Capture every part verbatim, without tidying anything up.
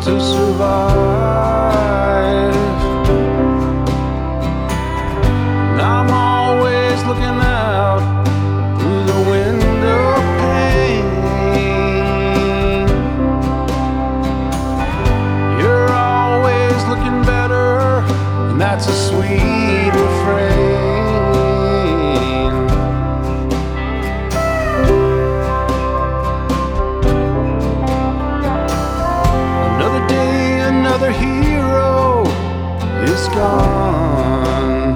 to survive. And I'm always looking out through the window pane. You're always looking better, and that's a sweet refrain. Another day, another hero is gone.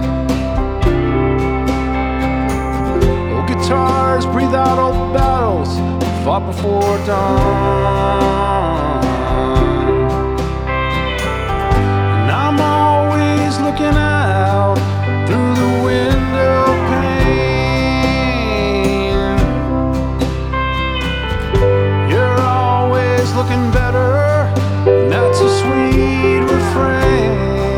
Old guitars breathe out old battles fought before dawn. And I'm always looking out through the window pane. You're always looking better, and that's a sweet refrain.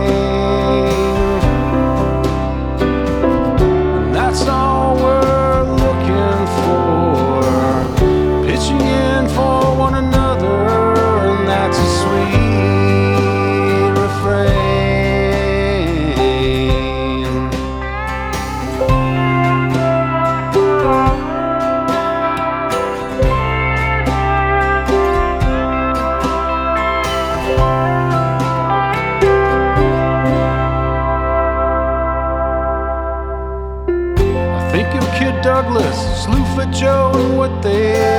And that's all we're looking for, pitching in for one another, and that's a sweet refrain. Think of Kid Douglas, Slewfoot Joe, and what they